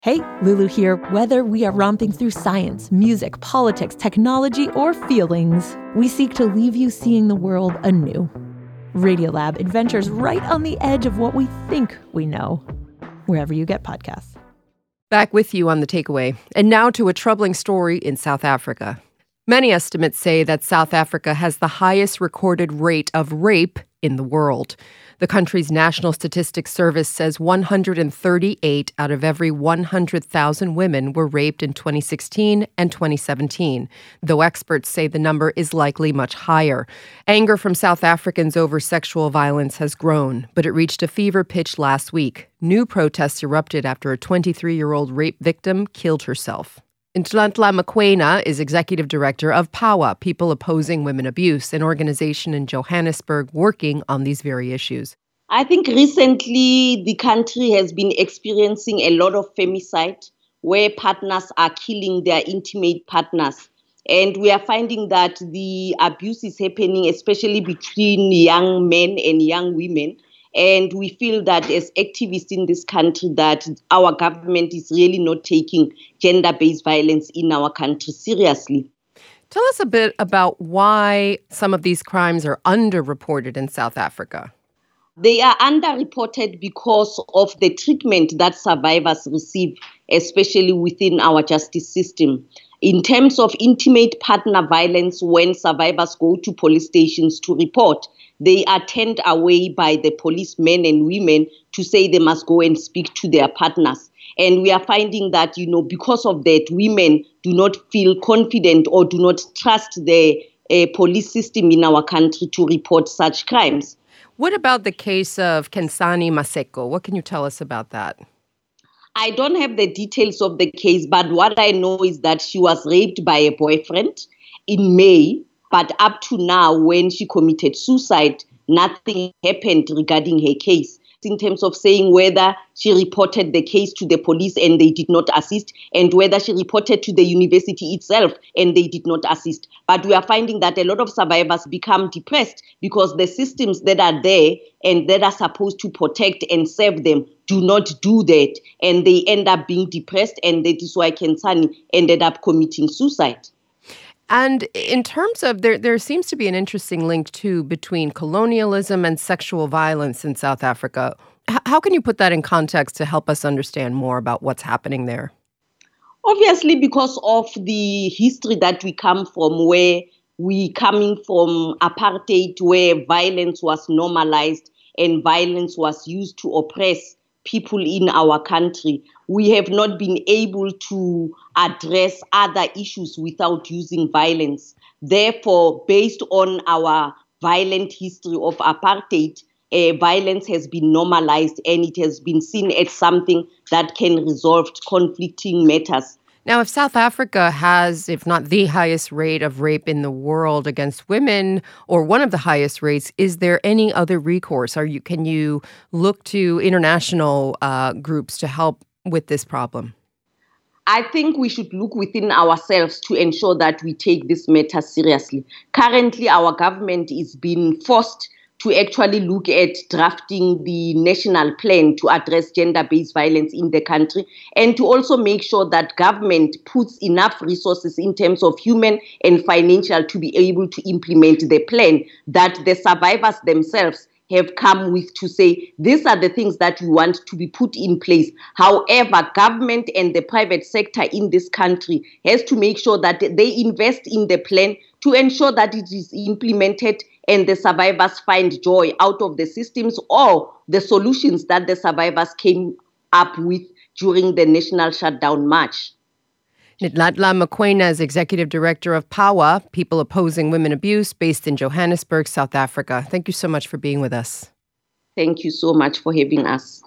Hey, Lulu here. Whether we are romping through science, music, politics, technology, or feelings, we seek to leave you seeing the world anew. Radiolab adventures right on the edge of what we think we know, wherever you get podcasts. Back with you on The Takeaway. And now to a troubling story in South Africa. Many estimates say that South Africa has the highest recorded rate of rape in the world. The country's National Statistics Service says 138 out of every 100,000 women were raped in 2016 and 2017, though experts say the number is likely much higher. Anger from South Africans over sexual violence has grown, but it reached a fever pitch last week. New protests erupted after a 23-year-old rape victim killed herself. Nhlanhla Mokoena is executive director of PAWA, People Opposing Women Abuse, an organization in Johannesburg working on these very issues. I think recently the country has been experiencing a lot of femicide where partners are killing their intimate partners. And we are finding that the abuse is happening especially between young men and young women. And we feel that as activists in this country that our government is really not taking gender-based violence in our country seriously. Tell us a bit about why some of these crimes are underreported in South Africa. They are underreported because of the treatment that survivors receive, especially within our justice system. In terms of intimate partner violence, when survivors go to police stations to report, they are turned away by the policemen and women to say they must go and speak to their partners. And we are finding that, because of that, women do not feel confident or do not trust the police system in our country to report such crimes. What about the case of Khensani Maseko? What can you tell us about that? I don't have the details of the case, but what I know is that she was raped by a boyfriend in May. But up to now, when she committed suicide, nothing happened regarding her case. In terms of saying whether she reported the case to the police and they did not assist, and whether she reported to the university itself and they did not assist. But we are finding that a lot of survivors become depressed because the systems that are there and that are supposed to protect and serve them do not do that. And they end up being depressed, and that is why Khensani ended up committing suicide. And in terms of, there seems to be an interesting link, too, between colonialism and sexual violence in South Africa. How can you put that in context to help us understand more about what's happening there? Obviously, because of the history that we come from, where we coming from apartheid, where violence was normalized and violence was used to oppress people in our country. We have not been able to address other issues without using violence. Therefore, based on our violent history of apartheid, violence has been normalized and it has been seen as something that can resolve conflicting matters. Now, if South Africa has, if not the highest rate of rape in the world against women, or one of the highest rates, is there any other recourse? Can you look to international groups to help with this problem? I think we should look within ourselves to ensure that we take this matter seriously. Currently, our government is being forced to actually look at drafting the national plan to address gender-based violence in the country, and to also make sure that government puts enough resources in terms of human and financial to be able to implement the plan that the survivors themselves have come with, to say these are the things that we want to be put in place. However, government and the private sector in this country has to make sure that they invest in the plan to ensure that it is implemented and the survivors find joy out of the systems or the solutions that the survivors came up with during the National Shutdown March. Nhlanhla Mokoena is Executive Director of PAWA, People Opposing Women Abuse, based in Johannesburg, South Africa. Thank you so much for being with us. Thank you so much for having us.